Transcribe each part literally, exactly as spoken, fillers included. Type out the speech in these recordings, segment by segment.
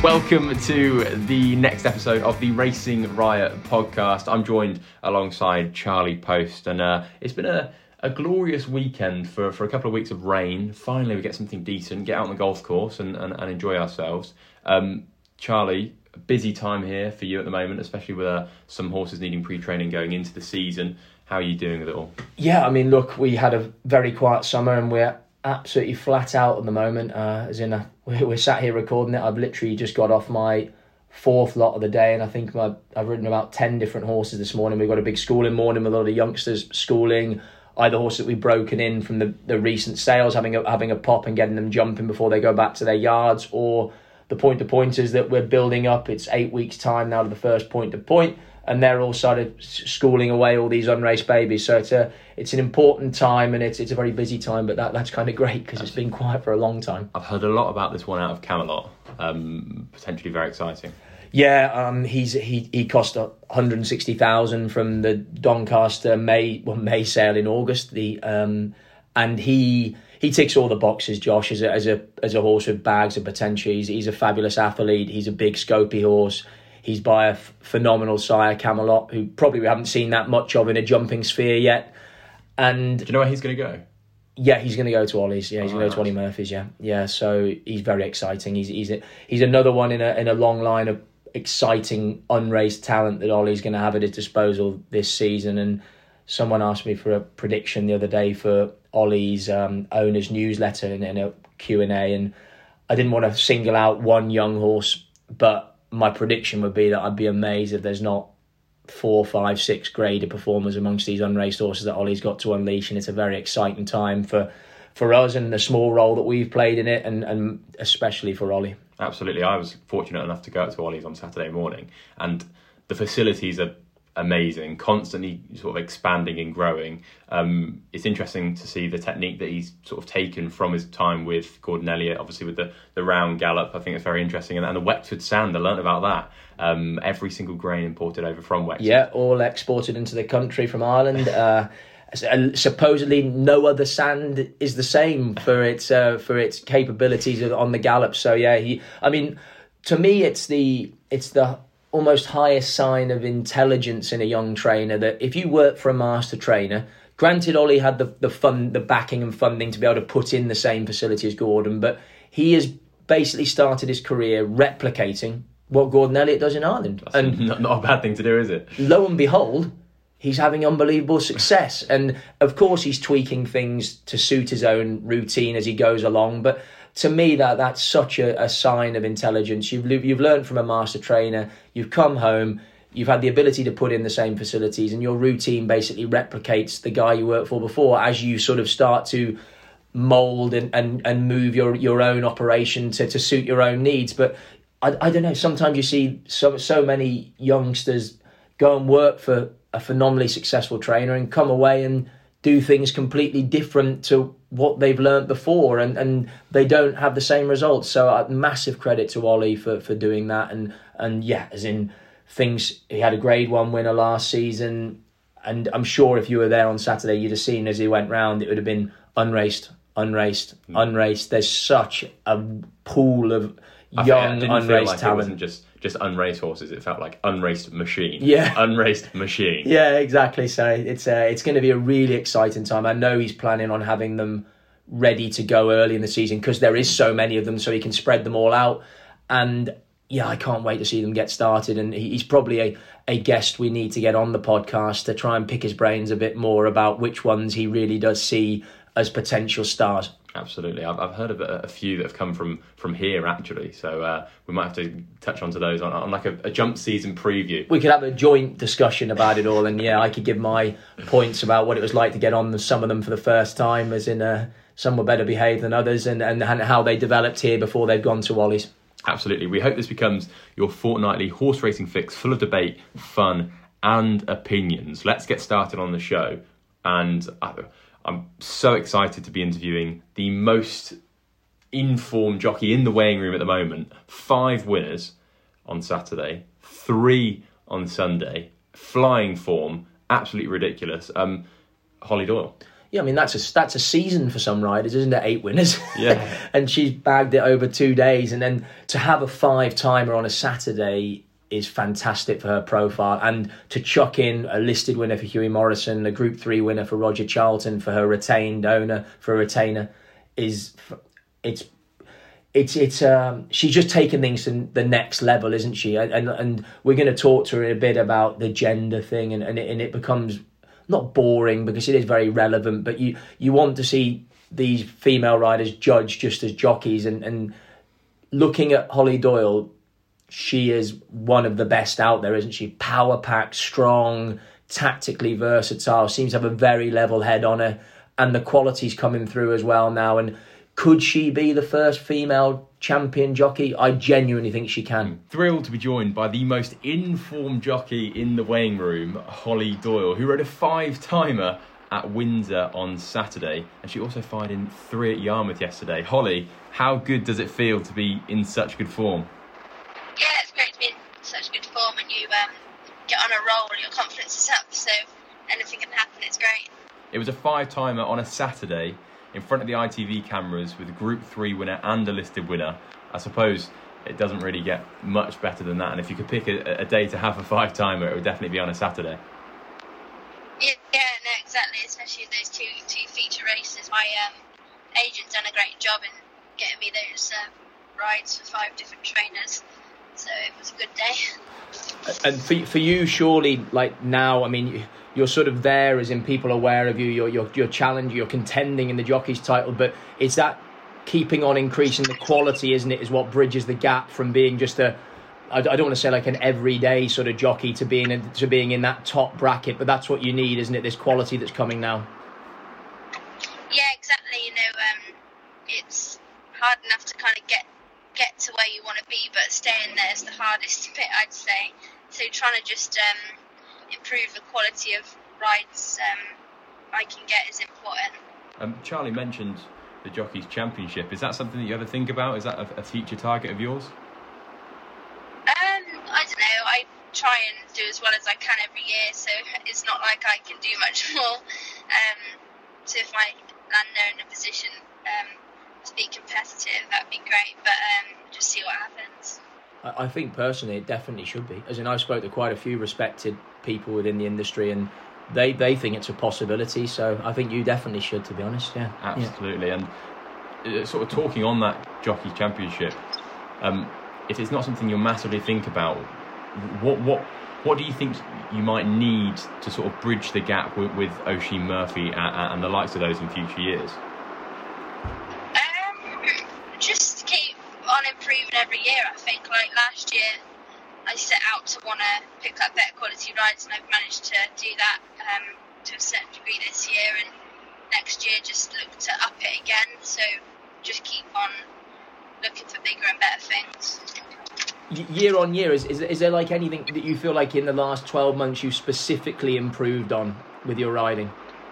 Welcome to the next episode of the Racing Riot podcast. I'm joined alongside Charlie Post, and uh, it's been a, a glorious weekend for, for a couple of weeks of rain. Finally, we get something decent, get out on the golf course and, and, and enjoy ourselves. Um, Charlie, a busy time here for you at the moment, especially with uh, some horses needing pre-training going into the season. How are you doing with it all? Yeah, I mean, look, we had a very quiet summer and we're absolutely flat out at the moment, uh, as in a, we're sat here recording it. I've literally just got off my fourth lot of the day, and I think my, I've ridden about ten different horses this morning. We've got a big schooling morning with a lot of youngsters schooling, either horses that we've broken in from the, the recent sales, having a, having a pop and getting them jumping before they go back to their yards, or the point-to-pointers that we're building up. It's eight weeks' time now to the first point-to-point, and they're all started schooling away all these unraced babies. So it's a it's an important time, and it's it's a very busy time, but that, that's kind of great because it's been quiet for a long time. I've heard a lot about this one out of Camelot, um, potentially very exciting. Yeah, um, he's he he cost one hundred sixty thousand from the Doncaster May well May sale in August. The um, and he he ticks all the boxes, Josh, as a as a as a horse with bags of potential. He's, he's a fabulous athlete. He's a big scopy horse. He's by a f- phenomenal sire, Camelot, who probably we haven't seen that much of in a jumping sphere yet. And do you know where he's going to go? Yeah, he's going to go to Ollie's. Yeah, he's oh, going to go nice. to Ollie Murphy's. Yeah, yeah. So he's very exciting. He's he's a, he's another one in a in a long line of exciting unraced talent that Ollie's going to have at his disposal this season. And someone asked me for a prediction the other day for Ollie's um, owners newsletter in, in a Q and A, and I didn't want to single out one young horse, but my prediction would be that I'd be amazed if there's not four, five, six graded performers amongst these unraced horses that Ollie's got to unleash. And it's a very exciting time for, for us and the small role that we've played in it, and, and especially for Ollie. Absolutely. I was fortunate enough to go out to Ollie's on Saturday morning, and the facilities are amazing, constantly sort of expanding and growing. Um, it's interesting to see the technique that he's sort of taken from his time with Gordon Elliott, obviously with the, the round gallop. I think it's very interesting. And, and the Wexford sand, I learned about that. Um, every single grain imported over from Wexford. Yeah, all exported into the country from Ireland. uh, supposedly no other sand is the same for its uh, for its capabilities on the gallop. So yeah, he. I mean, to me, it's the it's the almost highest sign of intelligence in a young trainer that if you work for a master trainer, granted Ollie had the, the fund, the backing and funding to be able to put in the same facility as Gordon, but he has basically started his career replicating what Gordon Elliott does in Ireland. That's and not, not a bad thing to do, is it? Lo and behold, he's having unbelievable success. And of course he's tweaking things to suit his own routine as he goes along, but to me, that that's such a, a sign of intelligence. You've you've learned from a master trainer. You've come home. You've had the ability to put in the same facilities, and your routine basically replicates the guy you worked for before. As you sort of start to mould and, and, and move your, your own operation to, to suit your own needs. But I, I don't know. Sometimes you see so so many youngsters go and work for a phenomenally successful trainer and come away and do things completely different to what they've learnt before, and, and they don't have the same results. So uh, massive credit to Ollie for, for doing that. And, and yeah, as in things, he had a grade one winner last season, and I'm sure if you were there on Saturday, you'd have seen as he went round, it would have been unraced, unraced, mm. unraced. There's such a pool of young I didn't unraced feel like talent. It wasn't just just unraced horses. It felt like unraced machine. Yeah, unraced machine. Yeah, exactly. So it's uh, it's going to be a really exciting time. I know he's planning on having them ready to go early in the season because there is so many of them, so he can spread them all out. And yeah, I can't wait to see them get started. And he's probably a, a guest we need to get on the podcast to try and pick his brains a bit more about which ones he really does see as potential stars. Absolutely. I've I've heard of a, a few that have come from, from here, actually. So uh, we might have to touch onto those on, on like a, a jump season preview. We could have a joint discussion about it all. And yeah, I could give my points about what it was like to get on some of them for the first time, as in uh, some were better behaved than others, and, and, and how they developed here before they've gone to Ollie's. Absolutely. We hope this becomes your fortnightly horse racing fix full of debate, fun and opinions. Let's get started on the show. And I, I'm so excited to be interviewing the most informed jockey in the weighing room at the moment. Five winners on Saturday, three on Sunday, flying form, absolutely ridiculous. Um, Holly Doyle. Yeah, I mean that's a that's a season for some riders, isn't it? Eight winners. Yeah. And she's bagged it over two days, and then to have a five timer on a Saturday is fantastic for her profile, and to chuck in a listed winner for Hughie Morrison, a Group Three winner for Roger Charlton for her retained owner for a retainer is it's. It's it's um she's just taken things to the next level, isn't she? And and we're going to talk to her a bit about the gender thing, and and it, and it becomes not boring because it is very relevant. But you you want to see these female riders judged just as jockeys, and and looking at Holly Doyle, she is one of the best out there, isn't she? Power packed, strong, tactically versatile. Seems to have a very level head on her, and the quality's coming through as well now. And could she be the first female champion jockey? I genuinely think she can. Thrilled to be joined by the most informed jockey in the weighing room, Holly Doyle, who rode a five-timer at Windsor on Saturday, and she also fired in three at Yarmouth yesterday. Holly, how good does it feel to be in such good form? Yeah, it's great to be in such good form, and you um, get on a roll, your confidence is up, so anything can happen, it's great. It was a five-timer on a Saturday, in front of the I T V cameras with a Group three winner and a listed winner. I suppose it doesn't really get much better than that. And if you could pick a, a day to have a five-timer, it would definitely be on a Saturday. Yeah, yeah, no, exactly. Especially those two two feature races. My um, agent's done a great job in getting me those uh, rides for five different trainers. So it was a good day. And for for you, surely, like now, I mean, you're sort of there, as in people are aware of you. You're you're you're challenging, you're contending in the jockey's title. But it's that keeping on increasing the quality, isn't it? Is what bridges the gap from being just a, I, I don't want to say like an everyday sort of jockey to being in, to being in that top bracket. But that's what you need, isn't it? This quality that's coming now. Yeah, exactly. You know, um, it's hard enough to kind of get get to where you want to be, but staying there is the hardest bit, I'd say. So trying to just um, improve the quality of rides um, I can get is important. Um, Charlie mentioned the Jockeys Championship. Is that something that you ever think about? Is that a, a future target of yours? Um, I don't know. I try and do as well as I can every year, so it's not like I can do much more. Um, so if I land there in a position um, to be competitive, that'd be great, but um, just see what happens. I think personally it definitely should be. As in, I've spoke to quite a few respected people within the industry, and they, they think it's a possibility. So I think you definitely should, to be honest. Yeah, absolutely. Yeah. And uh, sort of talking on that Jockey Championship, um, if it's not something you'll massively think about, what what what do you think you might need to sort of bridge the gap with, with Oisin Murphy and, and the likes of those in future years? Um, just keep on improving every year. I think like last year I set out to want to pick up better quality rides, and I've managed to do that um, to a certain degree this year, and next year just look to up it again, so just keep on looking for bigger and better things. Year on year, is, is is there like anything that you feel like in the last twelve months you specifically improved on with your riding?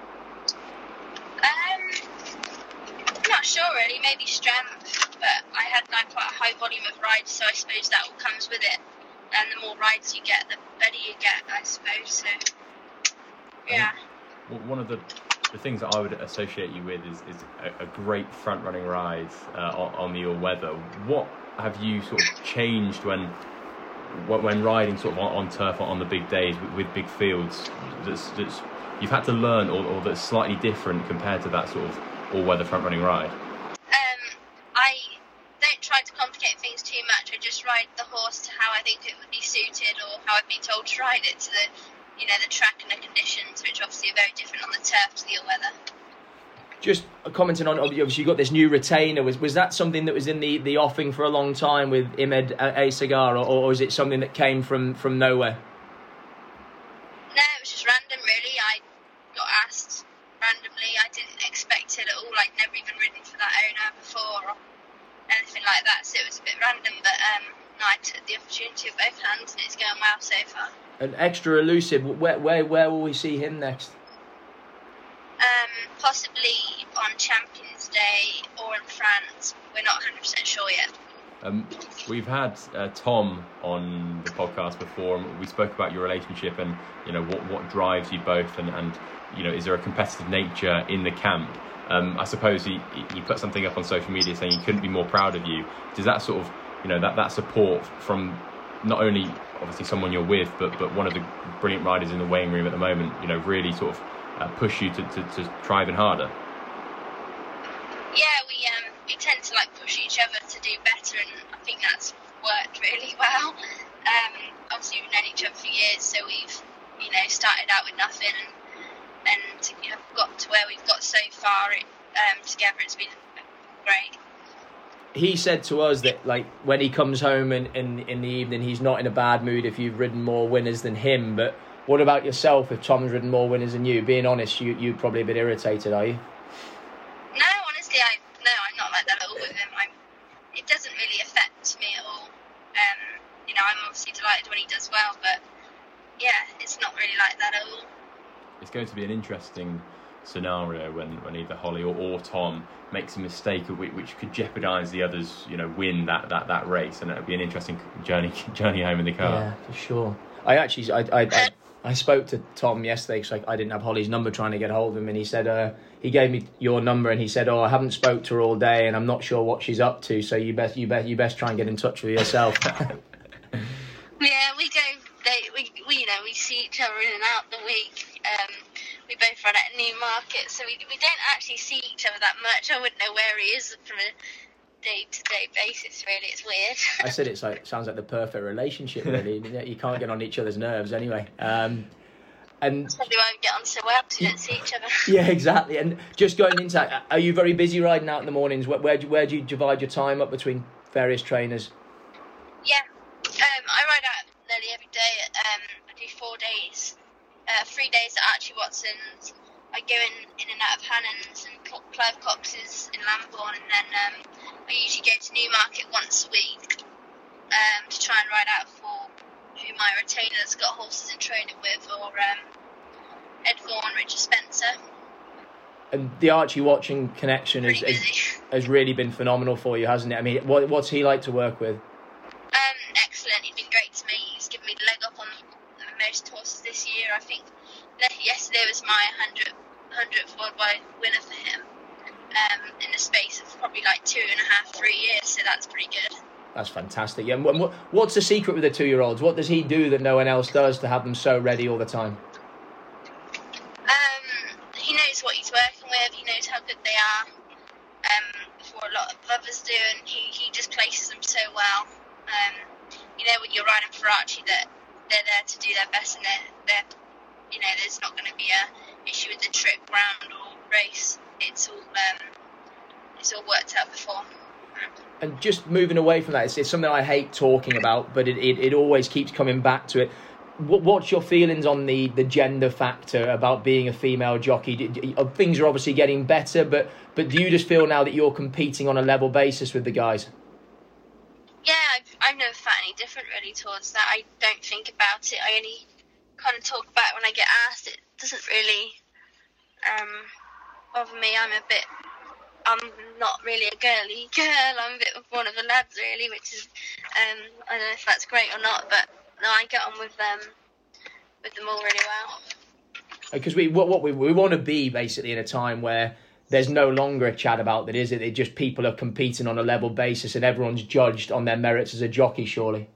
Um, I'm not sure really, maybe strength, but I had like quite a high volume of rides, so I suppose that all comes with it. And the more rides you get, the better you get, I suppose. So, yeah. Um, one of the the things that I would associate you with is, is a, a great front running ride uh, on, on the all weather. What have you sort of changed when when riding sort of on, on turf on the big days with, with big fields? That's, that's you've had to learn, or, or that's slightly different compared to that sort of all weather front running ride. Um, I don't try to complicate things too much. I just ride the horse to how I think it would be suited, or how I've been told to ride it to the, you know, the track and the conditions, which obviously are very different on the turf to the all weather. Just commenting on, obviously you got this new retainer. Was was that something that was in the, the offing for a long time with Imed A. Cigar, or, or is it something that came from, from nowhere? No, it was just random, really. I got asked randomly. I didn't expect it at all. I'd never even ridden for that owner before or anything like that, so it was a bit random. But um, no, I took the opportunity with both hands, and it's going well so far. And Extra Elusive, where where where will we see him next? Um, possibly on Champions Day or in France. We're not one hundred percent sure yet. Um, we've had uh, Tom on the podcast before, and we spoke about your relationship and, you know, what, what drives you both, and, and, you know, is there a competitive nature in the camp? Um, I suppose he, he put something up on social media saying he couldn't be more proud of you. Does that sort of, you know, that, that support from not only obviously someone you're with, but, but one of the brilliant riders in the weighing room at the moment, you know, really sort of uh, push you to, to, to try even harder? Yeah, we um we tend to like push each other to do better, and I think that's worked really well. Um, obviously we've known each other for years, so we've, you know, started out with nothing, and and you know, got to where we've got so far. It, um, together, it's been great. He said to us that, like, when he comes home in, in, in the evening, he's not in a bad mood if you've ridden more winners than him. But what about yourself? If Tom's ridden more winners than you, being honest, you you're probably a bit irritated, are you? No, honestly, I no, I'm not like that at all with him. I'm. It doesn't really affect me at all. Um, you know, I'm obviously delighted when he does well, but yeah, it's not really like that at all. It's going to be an interesting scenario when, when either Holly or, or Tom makes a mistake which, which could jeopardise the others, you know, win that, that, that race, and it'll be an interesting journey journey home in the car. Yeah, for sure. I actually, I, I, I, I spoke to Tom yesterday because I, I didn't have Holly's number, trying to get hold of him, and he said uh, he gave me your number, and he said, "Oh, I haven't spoke to her all day, and I'm not sure what she's up to. So you best, you best, you best try and get in touch with her yourself." Yeah, we go. They, we, we, you know, we see each other in and out the week. Um, we both run at Newmarket, so we we don't actually see each other that much. I wouldn't know where he is from a day-to-day basis. Really, it's weird. I said it's like sounds like the perfect relationship. Really, you can't get on each other's nerves anyway. Um, and That's probably why we get on so well, because we don't see each other. yeah, exactly. And just going into that, are you very busy riding out in the mornings? Where where do, where do you divide your time up between various trainers? Yeah, um, I ride out nearly every day. Um, I do four days. Uh, three days at Archie Watson's. I go in, in and out of Hannon's and Clive Cox's in Lambourne, and then um, I usually go to Newmarket once a week um, to try and ride out for who my retainer's got horses in training with, or um, Ed Vaughan, Richard Spencer. And the Archie Watson connection has, Pretty has, busy. has really been phenomenal for you, hasn't it? I mean, what, what's he like to work with? Um, excellent. He's been great to me. He's given me the leg up on most horses this year. I think yesterday was my hundredth worldwide winner for him, um, in the space of probably like two and a half, three years. So that's pretty good. That's fantastic. Yeah. And what, what's the secret with the two-year-olds? What does he do that no one else does to have them so ready all the time? Um, he knows what he's working with. He knows how good they are. Um, before a lot of others do, and he, he just places them so well. Um, you know, when you're riding for Archie, that they're there to do their best, and they're, they're you know, there's not going to be a issue with the trip, round or race. It's all um, it's all worked out before. And just moving away from that, it's, it's something I hate talking about, but it, it, it always keeps coming back to it. What, what's your feelings on the, the gender factor about being a female jockey? Things are obviously getting better, but but do you just feel now that you're competing on a level basis with the guys? Yeah, I've, I've never felt any different really towards that. I don't think about it. I only kind of talk about it when I get asked. It doesn't really um, bother me. I'm a bit, I'm not really a girly girl. I'm a bit of one of the lads really, which is, um, I don't know if that's great or not, but no, I get on with them, with them all really well. Because we what, what we we want to be basically in a time where there's no longer a chat about that, is it? It just people are competing on a level basis and everyone's judged on their merits as a jockey, surely.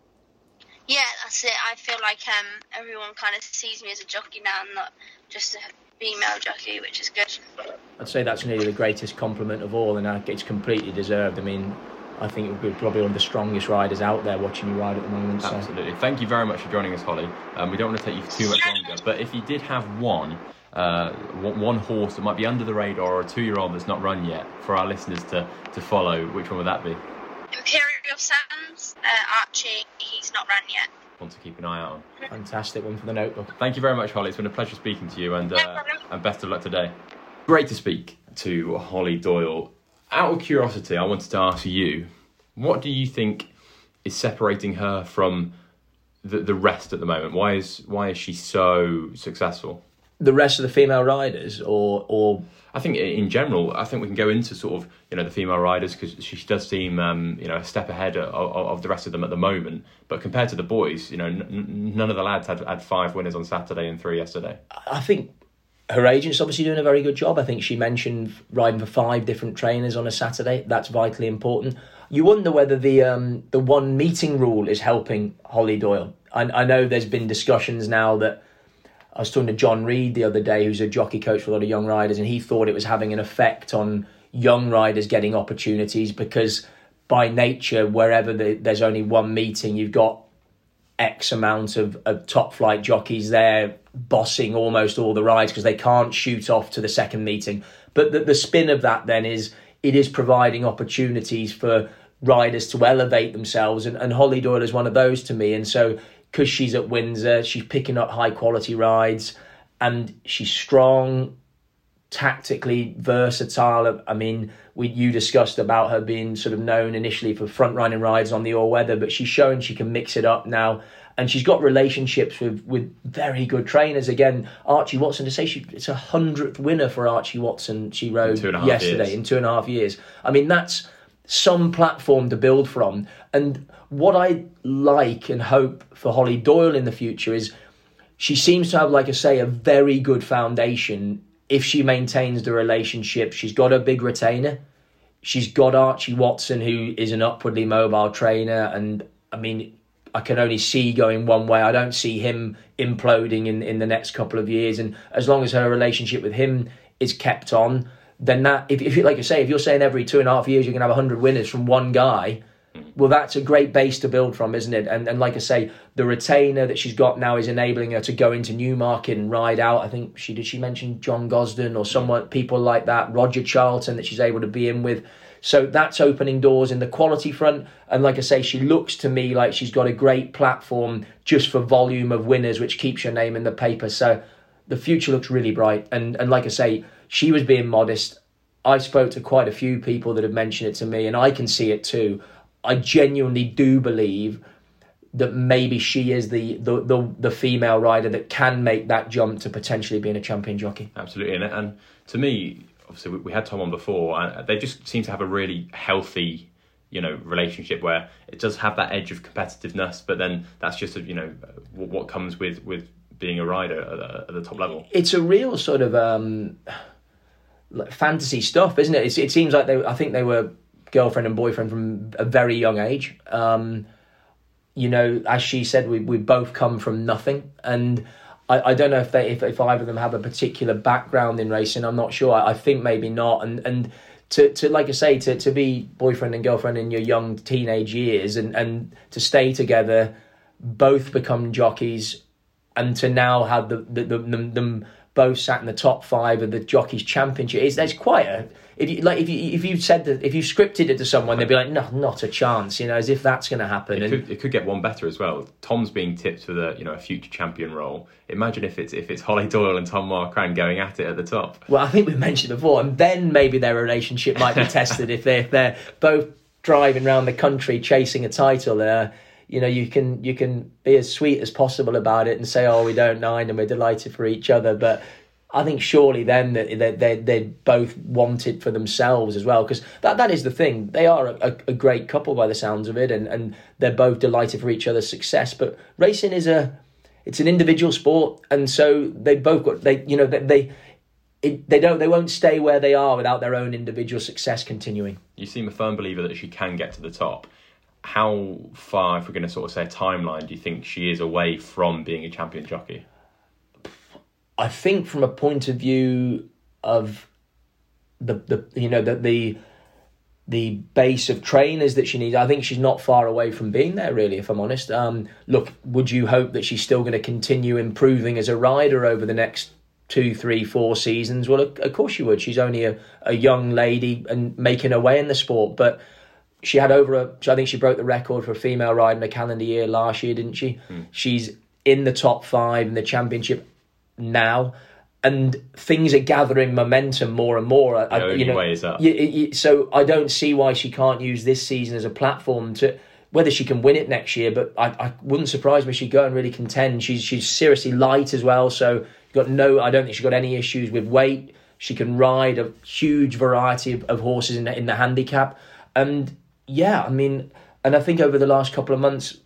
Yeah, that's it. I feel like um, everyone kind of sees me as a jockey now and not just a female jockey, which is good. I'd say that's nearly the greatest compliment of all, and it's completely deserved. I mean, I think we're probably one of the strongest riders out there watching you ride at the moment. So. Absolutely. Thank you very much for joining us, Holly. Um, we don't want to take you for too much longer, but if you did have one, uh, one horse that might be under the radar or a two-year-old that's not run yet for our listeners to, to follow, which one would that be? Imperial Sands, uh, Archie, he's not run yet. Want to keep an eye out on. Fantastic one for the notebook. Thank you very much, Holly. It's been a pleasure speaking to you, and, No uh, problem. and best of luck today. Great to speak to Holly Doyle. Out of curiosity, I wanted to ask you, what do you think is separating her from the, the rest at the moment? Why is why is she so successful? the rest of the female riders, or or I think in general, I think we can go into sort of, you know, the female riders, because she does seem, um, you know, a step ahead of, of, of the rest of them at the moment. But compared to the boys, you know, n- none of the lads had, had five winners on Saturday and three yesterday. I think her agent's obviously doing a very good job. I think she mentioned riding for five different trainers on a Saturday. That's vitally important. You wonder whether the um, the one meeting rule is helping Holly Doyle. I, I know there's been discussions now that, I was talking to John Reed the other day, who's a jockey coach for a lot of young riders, and he thought it was having an effect on young riders getting opportunities, because by nature, wherever the, there's only one meeting, you've got X amount of, of top flight jockeys there bossing almost all the rides because they can't shoot off to the second meeting. But the, the spin of that then is it is providing opportunities for riders to elevate themselves, and, and Holly Doyle is one of those to me. And so, because she's at Windsor, she's picking up high quality rides, and she's strong, tactically versatile. I mean, we you discussed about her being sort of known initially for front running rides on the all weather, but she's shown she can mix it up now, and she's got relationships with with very good trainers. Again, Archie Watson, to say she it's a hundredth winner for Archie Watson she rode in yesterday years. in two and a half years. I mean, that's some platform to build from. And what I like and hope for Holly Doyle in the future is she seems to have, like I say, a very good foundation if she maintains the relationship. She's got a big retainer. She's got Archie Watson, who is an upwardly mobile trainer. And, I mean, I can only see going one way. I don't see him imploding in, in the next couple of years. And as long as her relationship with him is kept on, then that, if, if you like I say, if you're saying every two and a half years you're going to have one hundred winners from one guy, well, that's a great base to build from, isn't it? And and like I say, the retainer that she's got now is enabling her to go into Newmarket and ride out. I think she did she mention John Gosden or someone, people like that, Roger Charlton that she's able to be in with. So that's opening doors in the quality front. And like I say, she looks to me like she's got a great platform just for volume of winners, which keeps your name in the paper. So the future looks really bright. And and like I say, she was being modest. I spoke to quite a few people that have mentioned it to me, and I can see it too. I genuinely do believe that maybe she is the, the, the, the female rider that can make that jump to potentially being a champion jockey. Absolutely. And, and to me, obviously, we, we had Tom on before, and they just seem to have a really healthy, you know, relationship where it does have that edge of competitiveness, but then that's just, you know, what comes with, with being a rider at the, at the top level. It's a real sort of um, like fantasy stuff, isn't it? It's, it seems like they, I think they were girlfriend and boyfriend from a very young age. Um, you know, as she said, we we both come from nothing, and I, I don't know if they if, if either of them have a particular background in racing. I'm not sure. I, I think maybe not. And and to to like I say, to to be boyfriend and girlfriend in your young teenage years, and and to stay together, both become jockeys, and to now have the the, the them, them both sat in the top five of the Jockeys Championship. It's, there's quite a if you like if you if you said that if you scripted it to someone, they'd be like, no, not a chance. You know, as if that's going to happen. It and could, it could get one better as well. Tom's being tipped for the you know a future champion role. Imagine if it's if it's Holly Doyle and Tom Marquand going at it at the top. Well, I think we mentioned before, and then maybe their relationship might be tested if they if they're both driving around the country chasing a title. Uh, you know, you can you can be as sweet as possible about it and say, oh, we don't mind and we're delighted for each other, but I think surely then that they, they they both want it for themselves as well, because that, that is the thing. They are a, a great couple by the sounds of it, and, and they're both delighted for each other's success. But racing is a it's an individual sport, and so they both got they you know they they, it, they don't they won't stay where they are without their own individual success continuing. You seem a firm believer that she can get to the top. How far, if we're going to sort of say a timeline, do you think she is away from being a champion jockey? I think from a point of view of the the you know the the the base of trainers that she needs, I think she's not far away from being there, really, if I'm honest. Um, look, would you hope that she's still going to continue improving as a rider over the next two, three, four seasons? Well, of course you would. She's only a, a young lady and making her way in the sport, but she had over a, I think she broke the record for a female rider in a calendar year last year, didn't she? Mm. She's in the top five in the championship now, and things are gathering momentum more and more. The I, only you know, way is up. You, you, so I don't see why she can't use this season as a platform to whether she can win it next year, but I, I wouldn't surprise me if she'd go and really contend. She's she's seriously light as well, so got no. I don't think she's got any issues with weight. She can ride a huge variety of, of horses in the, in the handicap, and yeah, I mean, and I think over the last couple of months,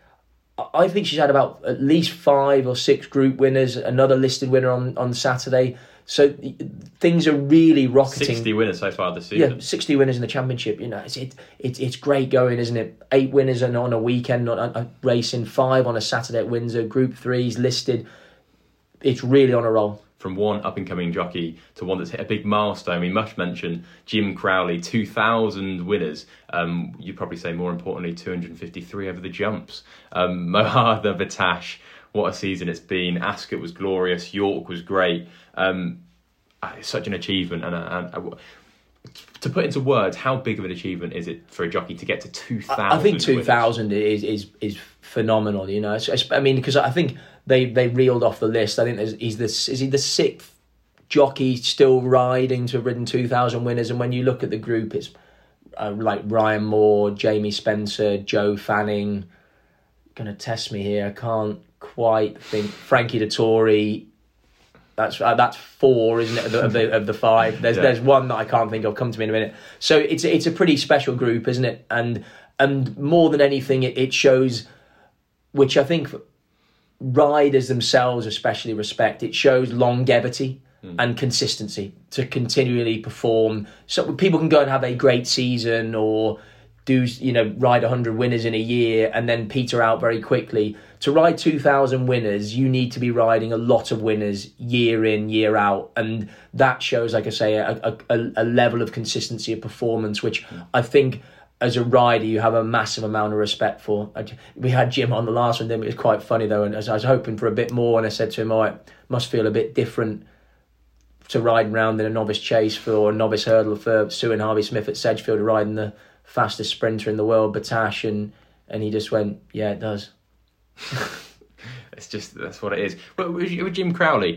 I think she's had about at least five or six group winners, another listed winner on, on Saturday. So things are really rocketing. sixty winners so far this season. Yeah, sixty winners in the championship. You know, it's it, it it's great going, isn't it? Eight winners on, on a weekend, on a, a racing, five on a Saturday at Windsor. Group threes listed. It's really on a roll. From one up-and-coming jockey to one that's hit a big milestone. We must mention Jim Crowley, two thousand winners. Um, you'd probably say, more importantly, two hundred fifty-three over the jumps. Um, Mohada, Batash, what a season it's been. Ascot was glorious. York was great. Um, it's such an achievement. And, and, and to put into words, how big of an achievement is it for a jockey to get to two thousand? I think two thousand is, is is phenomenal. You know, it's, I mean, because I think they they reeled off the list. I think there's, he's the is he the sixth jockey still riding to have ridden two thousand winners. And when you look at the group, it's uh, like Ryan Moore, Jamie Spencer, Joe Fanning. Going to test me here. I can't quite think. Frankie Dettori. That's uh, that's four, isn't it, of the, of the five? There's yeah. there's one that I can't think of. Come to me in a minute. So it's it's a pretty special group, isn't it? And and more than anything, it, it shows, which I think riders themselves especially respect. It shows longevity mm. and consistency to continually perform. So people can go and have a great season or do you know ride one hundred winners in a year and then peter out very quickly. To ride two thousand winners, you need to be riding a lot of winners year in, year out. And that shows, like I say, a, a, a level of consistency of performance, which I think as a rider, you have a massive amount of respect for. I, we had Jim on the last one, then it was quite funny though. And as I was hoping for a bit more, and I said to him, oh, it must feel a bit different to riding around in a novice chase for or a novice hurdle for Sue and Harvey Smith at Sedgefield, riding the fastest sprinter in the world, Batash. And, and he just went, yeah, it does. It's just that's what it is. But with, with Jim Crowley,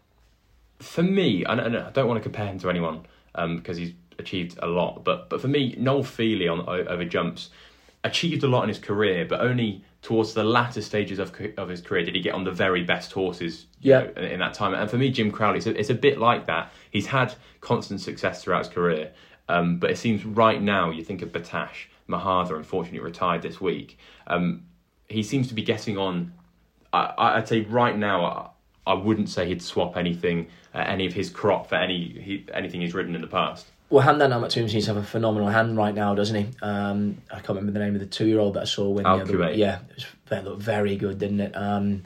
for me, and I don't want to compare him to anyone um, because he's achieved a lot. But but for me, Noel Feely on over jumps achieved a lot in his career, but only towards the latter stages of of his career did he get on the very best horses. Yeah. You know, in that time. And for me, Jim Crowley, it's a, it's a bit like that. He's had constant success throughout his career, um, but it seems right now you think of Batash, Mohada, unfortunately retired this week. Um, He seems to be getting on. I, I'd say right now, I, I wouldn't say he'd swap anything, uh, any of his crop for any he, anything he's ridden in the past. Well, Hamdan Amattoum seems to have a phenomenal hand right now, doesn't he? Um, I can't remember the name of the two-year-old that I saw win the other week. Yeah, it, was, it looked very good, didn't it? Um,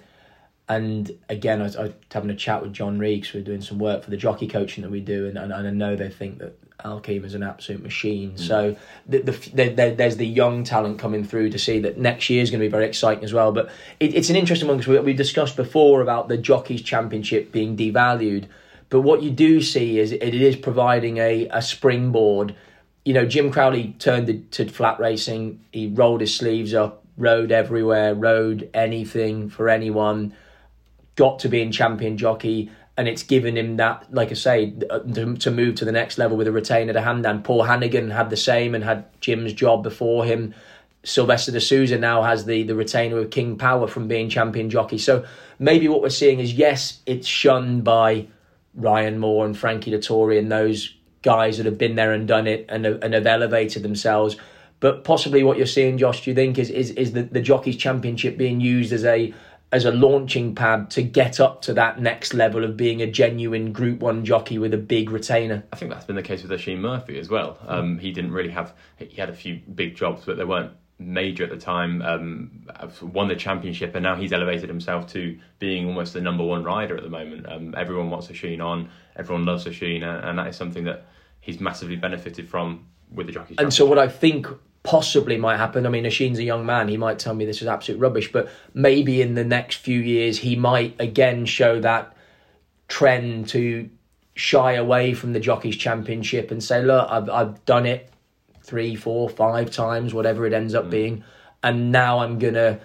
and again, I was, I was having a chat with John Reeks. We're doing some work for the jockey coaching that we do, and, and, and I know they think that Al Keem is an absolute machine. Mm. So the, the, the, the, there's the young talent coming through to see that next year is going to be very exciting as well. But it, it's an interesting one because we, we discussed before about the Jockeys Championship being devalued. But what you do see is it, it is providing a, a springboard. You know, Jim Crowley turned to flat racing. He rolled his sleeves up, rode everywhere, rode anything for anyone, got to being champion jockey. And it's given him that, like I say, to, to move to the next level with a retainer to Hamdan. Paul Hannigan had the same and had Jim's job before him. Sylvester de Souza now has the, the retainer with King Power from being champion jockey. So maybe what we're seeing is, yes, it's shunned by Ryan Moore and Frankie Dettori and those guys that have been there and done it and, and have elevated themselves. But possibly what you're seeing, Josh, do you think, is is, is the, the Jockeys Championship being used as a as a launching pad to get up to that next level of being a genuine Group One jockey with a big retainer? I think that's been the case with Oisin Murphy as well. Um, he didn't really have, he had a few big jobs, but they weren't major at the time. Um, won the championship, and now he's elevated himself to being almost the number one rider at the moment. Um, everyone wants Oisin on, everyone loves Oisin, and that is something that he's massively benefited from with the Jockeys Championship. And so what I think possibly might happen, I mean, Oisin's a young man, he might tell me this is absolute rubbish, but maybe in the next few years he might again show that trend to shy away from the Jockeys Championship and say, look, I've, I've done it three, four, five times, whatever it ends up mm. being, and now I'm going to,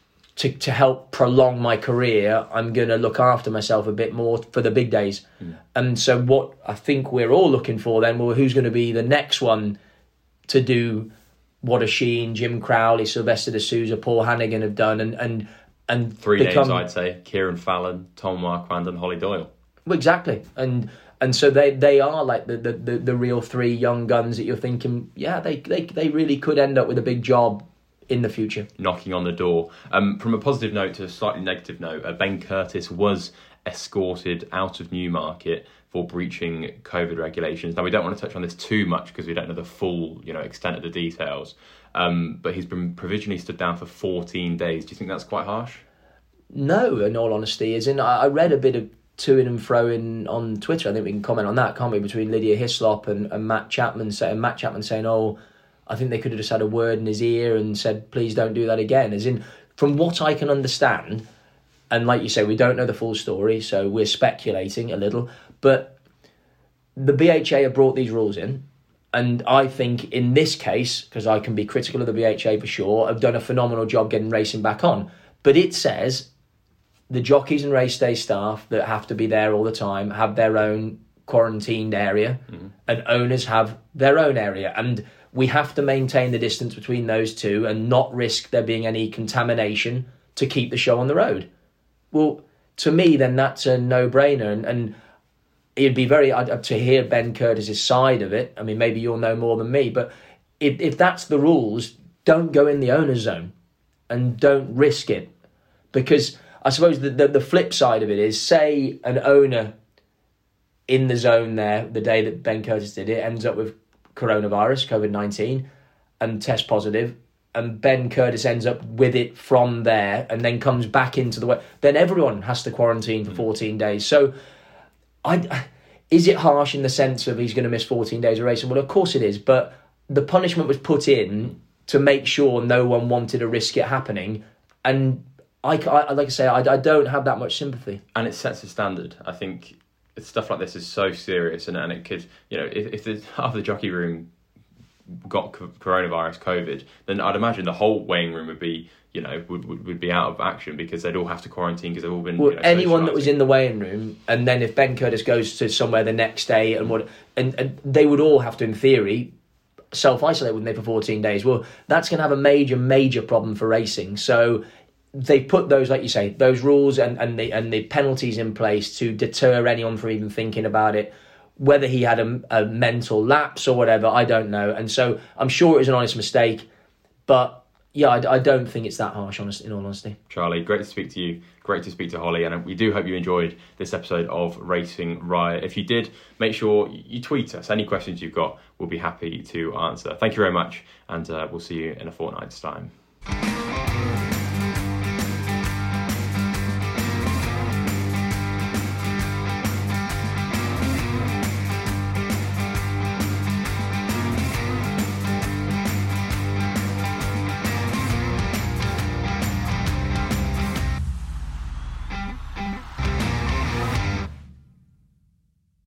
to help prolong my career, I'm going to look after myself a bit more for the big days. Mm. And so what I think we're all looking for then, well, who's going to be the next one to do what a Sheen, Jim Crowley, Sylvester de Souza, Paul Hannigan have done, and and and three become, names I'd say: Kieran Fallon, Tom Marquand, and Holly Doyle. Well, exactly, and and so they, they are like the, the, the, the real three young guns that you're thinking, yeah, they, they they really could end up with a big job in the future. Knocking on the door. Um, from a positive note to a slightly negative note, uh, Ben Curtis was escorted out of Newmarket for breaching COVID regulations. Now, we don't want to touch on this too much because we don't know the full, you know, extent of the details. Um, but he's been provisionally stood down for fourteen days. Do you think that's quite harsh? No, in all honesty, as in I, I read a bit of to and fro in on Twitter. I think we can comment on that, can't we? Between Lydia Hislop and, and Matt Chapman saying Matt Chapman saying, "Oh, I think they could have just had a word in his ear and said, please don't do that again." As in, from what I can understand, and like you say, we don't know the full story, so we're speculating a little. But the B H A have brought these rules in, and I think in this case, because I can be critical of the B H A for sure, have done a phenomenal job getting racing back on. But it says the jockeys and race day staff that have to be there all the time have their own quarantined area, mm-hmm. and owners have their own area. And we have to maintain the distance between those two and not risk there being any contamination to keep the show on the road. Well, to me, then that's a no-brainer. And, and it'd be very I'd, to hear Ben Curtis's side of it. I mean, maybe you'll know more than me, but if, if that's the rules, don't go in the owner's zone and don't risk it. Because I suppose the, the, the flip side of it is, say an owner in the zone there, the day that Ben Curtis did it, ends up with coronavirus, COVID nineteen, and test positive, and Ben Curtis ends up with it from there and then comes back into the way, then everyone has to quarantine for fourteen days. So I, is it harsh in the sense of he's going to miss fourteen days of racing? Well, of course it is, but the punishment was put in to make sure no one wanted to risk it happening. And I, I like I say, I, I don't have that much sympathy. And it sets a standard. I think stuff like this is so serious, and, and it could, you know, if, if the, half the jockey room got coronavirus, COVID, then I'd imagine the whole weighing room would be, you know, would, would, would be out of action because they'd all have to quarantine because they've all been. Well, you know, anyone that was in the weighing room, and then if Ben Curtis goes to somewhere the next day, and what, and, and they would all have to, in theory, self-isolate, wouldn't they, for fourteen days? Well, that's going to have a major, major problem for racing. So they put those, like you say, those rules and, and the and the penalties in place to deter anyone from even thinking about it. Whether he had a, a mental lapse or whatever, I don't know. And so I'm sure it was an honest mistake. But yeah, I, I don't think it's that harsh, honest, in all honesty. Charlie, great to speak to you. Great to speak to Holly. And we do hope you enjoyed this episode of Racing Riot. If you did, make sure you tweet us. Any questions you've got, we'll be happy to answer. Thank you very much. And uh, we'll see you in a fortnight's time.